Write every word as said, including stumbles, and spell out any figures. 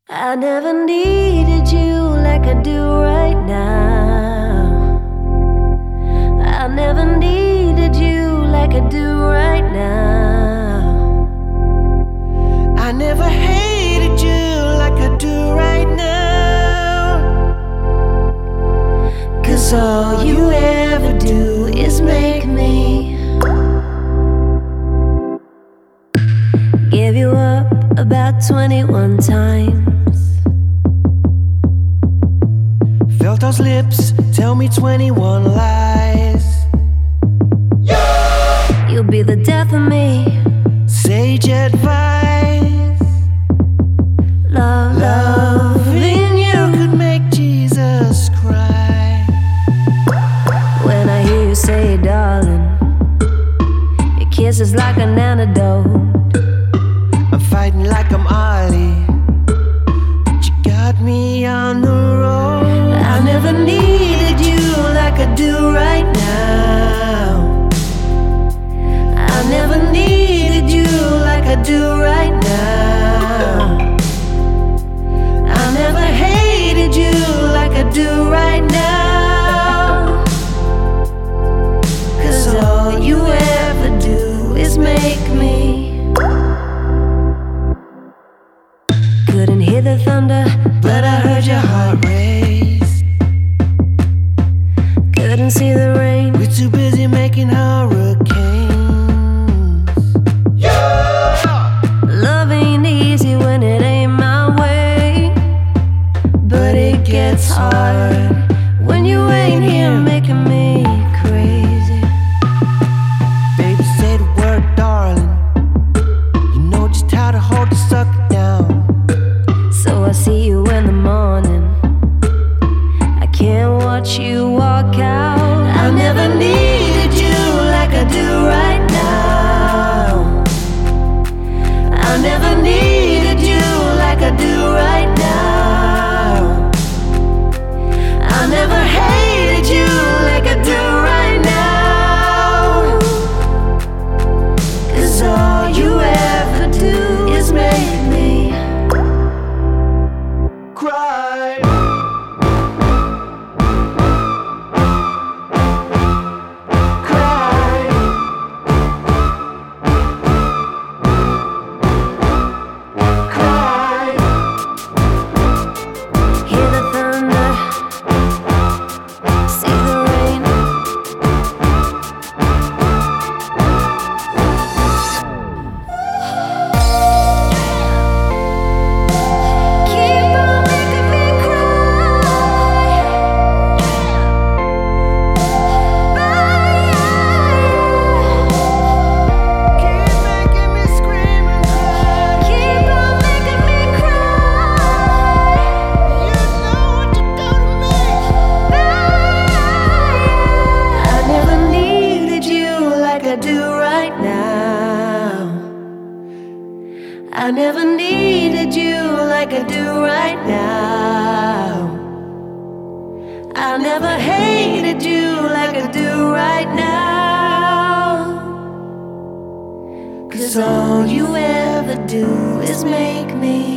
I never needed you like I do right now. I never needed you like I do right now. I never hated you like I do right now. 'Cause all you ever do is make me give you up about twenty-one times. Felt those lips tell me twenty-one lies. Yeah! You'll be the death of me. Sage advice. Love, Loving you could make Jesus cry. When I hear you say, darling, your kiss is like an antidote. I'm fighting like I'm Ali, but you got me on the road. I never needed you like I do right now. I never needed you like I do right now. I never hated you like I do right now. 'Cause all you ever do is make me. Couldn't hear the thunder, But I heard your heart race. couldn't see the rain. We're too busy making hurricanes. Love ain't easy when it ain't my way, but it gets hard when you ain't here making me crazy. Baby, say the word, darling. You know just how to hold the sucker down. So I see you in the morning, I can't watch you walk out. I never needed you like I do right now. I never needed you like I do right now. I never hated you like I do right now. 'Cause all you ever do is make me Cry. Cry. Cry. hear the thunder, see the rain. Keep on making me cry. Keep making me scream and cry. Keep on making me cry. You know what you do to me. I never needed you like I do right now. I never needed you like I do right now. I never hated you like I do right now. 'Cause all you ever do is make me